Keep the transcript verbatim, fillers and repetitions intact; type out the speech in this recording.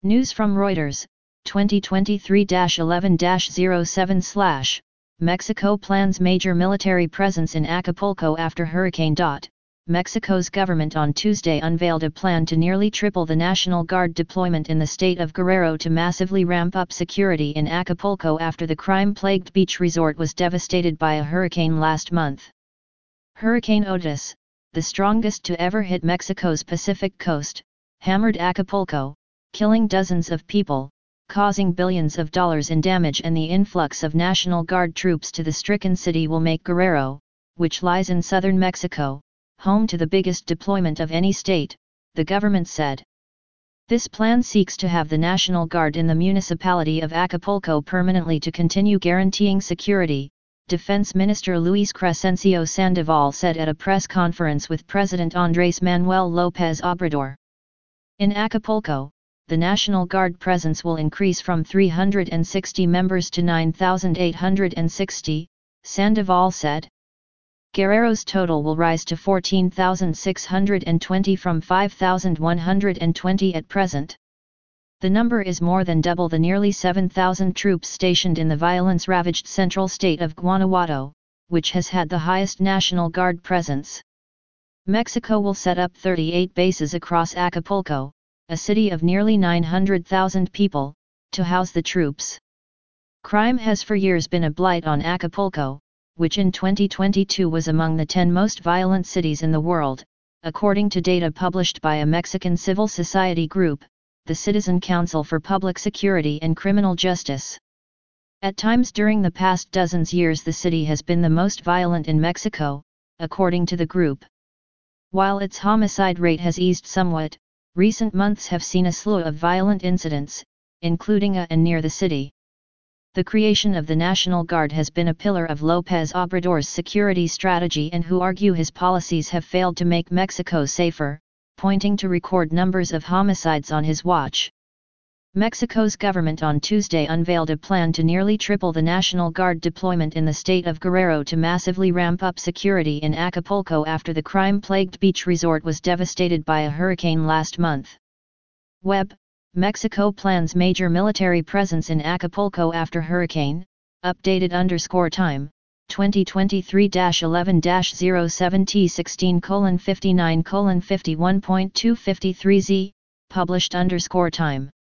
News from Reuters, twenty twenty-three dash eleven dash zero seven slash, Mexico plans major military presence in Acapulco after hurricane. Mexico's government on Tuesday unveiled a plan to nearly triple the National Guard deployment in the state of Guerrero to massively ramp up security in Acapulco after the crime-plagued beach resort was devastated by a hurricane last month. Hurricane Otis, the strongest to ever hit Mexico's Pacific coast, hammered Acapulco, killing dozens of people, causing billions of dollars in damage, and the influx of National Guard troops to the stricken city will make Guerrero, which lies in southern Mexico, home to the biggest deployment of any state, the government said. This plan seeks to have the National Guard in the municipality of Acapulco permanently to continue guaranteeing security, Defense Minister Luis Crescencio Sandoval said at a press conference with President Andrés Manuel López Obrador. In Acapulco, the National Guard presence will increase from three hundred sixty members to nine thousand eight hundred sixty, Sandoval said. Guerrero's total will rise to fourteen thousand six hundred twenty from five thousand one hundred twenty at present. The number is more than double the nearly seven thousand troops stationed in the violence-ravaged central state of Guanajuato, which has had the highest National Guard presence. Mexico will set up thirty-eight bases across Acapulco, a city of nearly nine hundred thousand people, to house the troops. Crime has for years been a blight on Acapulco, which in twenty twenty-two was among the ten most violent cities in the world, according to data published by a Mexican civil society group, the Citizen Council for Public Security and Criminal Justice. At times during the past dozens years the city has been the most violent in Mexico, according to the group. While its homicide rate has eased somewhat, recent months have seen a slew of violent incidents, including a and near the city. The creation of the National Guard has been a pillar of López Obrador's security strategy, and who argue his policies have failed to make Mexico safer, pointing to record numbers of homicides on his watch. Mexico's government on Tuesday unveiled a plan to nearly triple the National Guard deployment in the state of Guerrero to massively ramp up security in Acapulco after the crime-plagued beach resort was devastated by a hurricane last month. Web, Mexico plans major military presence in Acapulco after hurricane, updated underscore time, twenty twenty-three dash eleven dash zero seven T sixteen colon fifty-nine colon fifty-one point two fifty-three Z, published underscore time.